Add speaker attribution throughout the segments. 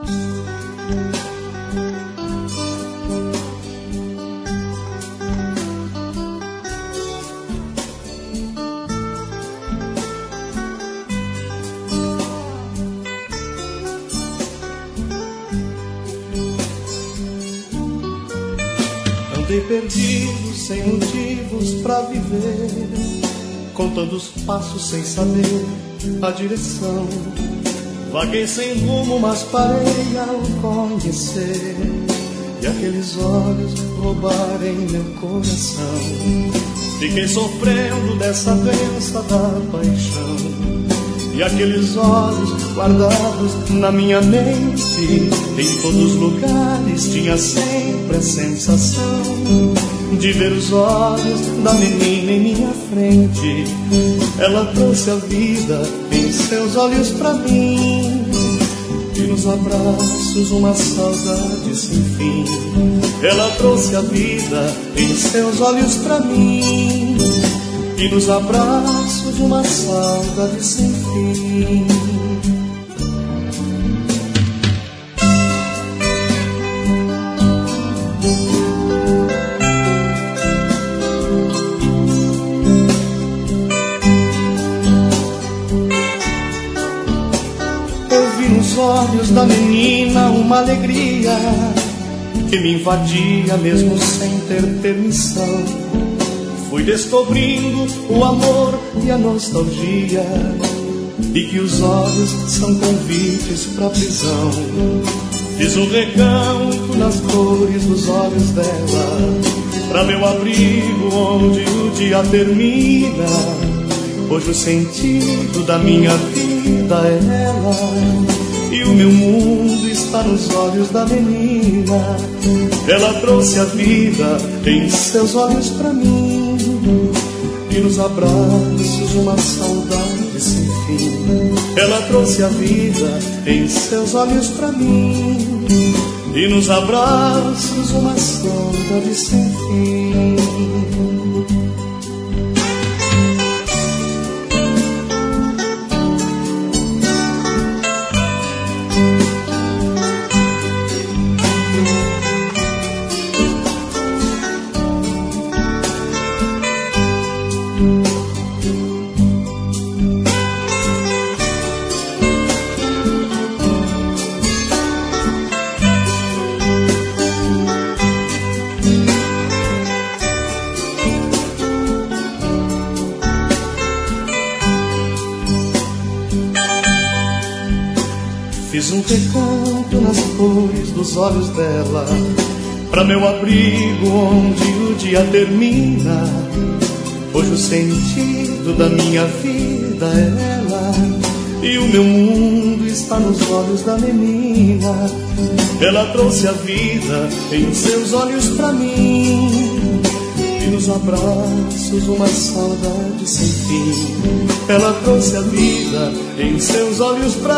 Speaker 1: Andei perdido, sem motivos pra viver, contando os passos sem saber a direção. Vaguei sem rumo, mas parei ao conhecer, e aqueles olhos roubarem meu coração. Fiquei sofrendo dessa doença da paixão, e aqueles olhos guardados na minha mente, em todos os lugares tinha sempre a sensação de ver os olhos da menina em minha frente. Ela trouxe a vida em seus olhos pra mim, e nos abraços uma saudade sem fim. Ela trouxe a vida em seus olhos pra mim, e nos abraços uma saudade sem fim. Eu vi nos olhos da menina uma alegria que me invadia mesmo sem ter permissão. Fui descobrindo o amor e a nostalgia, e que os olhos são convites pra prisão. Fiz um recanto nas cores dos olhos dela, pra meu abrigo onde o dia termina. Hoje o sentido da minha vida é ela, e o meu mundo está nos olhos da menina. Ela trouxe a vida em seus olhos pra mim, e nos abraços uma saudade sem fim. Ela trouxe a vida em seus olhos pra mim, e nos abraços uma saudade sem fim. Fiz um recanto nas cores dos olhos dela, pra meu abrigo onde o dia termina. Hoje o sentido da minha vida é ela, e o meu mundo está nos olhos da menina. Ela trouxe a vida em seus olhos pra mim, e nos abraços uma saudade sem fim. Ela trouxe a vida em seus olhos pra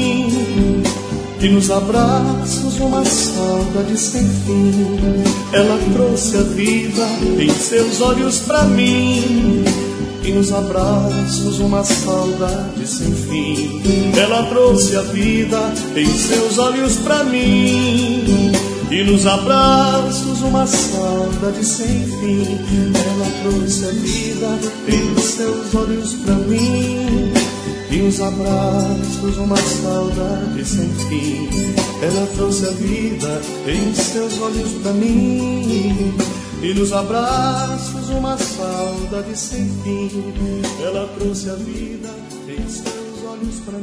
Speaker 1: mim, e nos abraços uma saudade sem fim. Ela trouxe a vida em seus olhos pra mim, e nos abraços uma saudade sem fim. Ela trouxe a vida em seus olhos pra mim, e nos abraços uma saudade sem fim. Ela trouxe a vida em seus olhos pra mim, e nos abraços uma saudade sem fim. Ela trouxe a vida em seus olhos pra mim, e nos abraços uma saudade sem fim. Ela trouxe a vida em seus olhos pra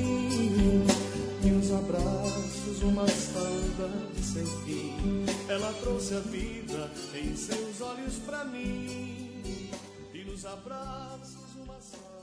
Speaker 1: mim, e nos abraços uma saudade sem fim. Ela trouxe a vida em seus olhos pra mim, e nos abraços uma saudade.